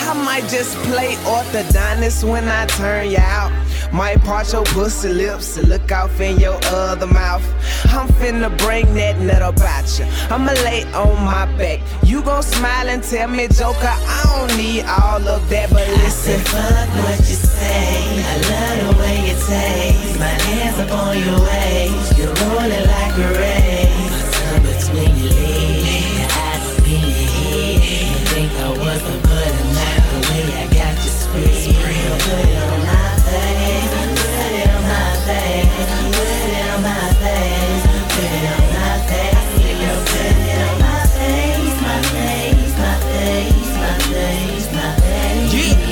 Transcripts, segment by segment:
I might just play orthodontist when I turn you out. Might part your pussy lips and look off in your other mouth. I'm finna bring that nut about you. I'ma lay on my back. You gon' smile and tell me, Joker, I don't need all of that, but listen. I said, fuck what you say. I love the way you taste. My hands up on your waist. You're rolling like a race. My tongue between your legs. Your eyes up in your head. You think I wasn't good enough the way I got you squeezed. Put it on my face. Put it on my face. Put it on my face. Put it on my face. Put it on my face. My face. My face. My face. My face.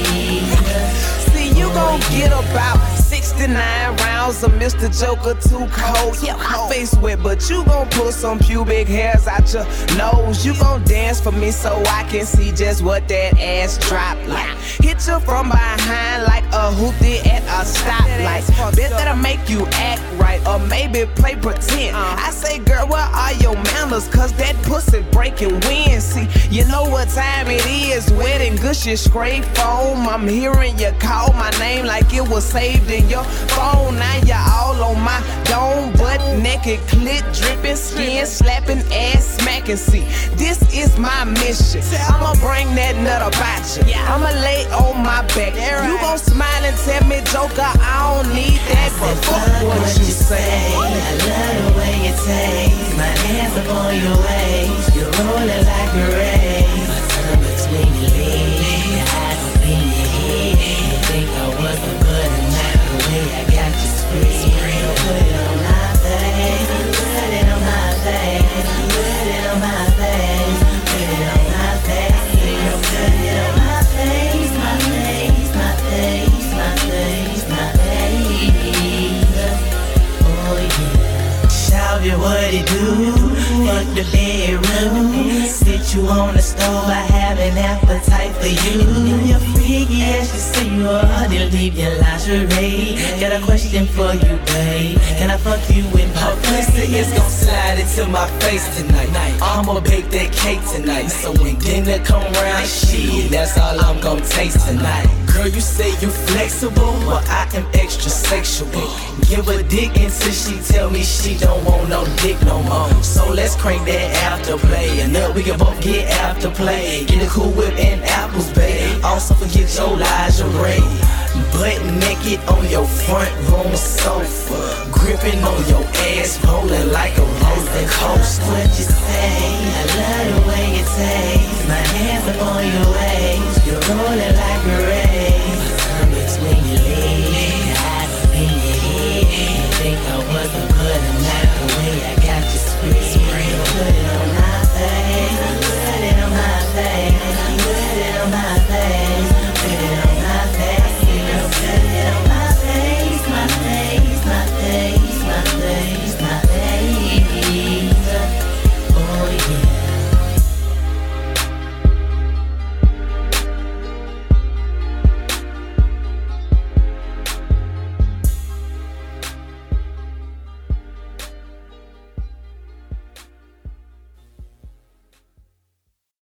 Yeah. See, you gon' get about 69 rounds of Mr. Joker too cold. Yeah, my face wet, but you gon' pull some pubic hairs out your nose. You gon' dance for me so I can see just what that ass drop like. Hit you from behind like a hoopty at a stoplight. Bet that'll make you act right, or maybe play pretend. I say, girl, where are your manners? Cause that pussy breaking wind. See, you know what time it is. Wet and gushy, scrape foam. I'm hearing you call my name like it was saved in your phone. Now you're all on my dome, butt naked, clit dripping, skin slapping, ass smacking. See, this is my mission. I'ma bring that nut about you. I'ma lay on my back. You gon' smile and tell me, Joker, I don't need that, but fuck what you say. I love the way you taste. My hands up on your waist. You're rolling like a race. My tongue between your legs. Your eyes up in your head. You think I wasn't good enough the way I got you squeezed. Put it on my face. Put it on my face. Put it on my face. Put it on my face. Put it on my face. My face. My face. My face. My face. Oh yeah. Shout it what it do. Fuck the bedroom. Sit you on the stove. I have an appetite for you. You're freaky as you say you are. Then leave your lingerie. Got a question for you, babe. Can I fuck you with my pussy is gon' slide into my face tonight. I'ma bake that cake tonight. So when dinner come round, shit, that's all I'm gon' taste tonight. Girl, you say you flexible, well I am extra sexual. Give her dick until she tell me she don't want no dick no more. So let's crank that after play. And then we can both get after play. Get a Cool Whip and apples, babe. Also forget your lingerie. Butt naked on your front room sofa. Gripping on your ass, rolling like a roller coaster. What you say? I love the way you taste. My hands up on your waist.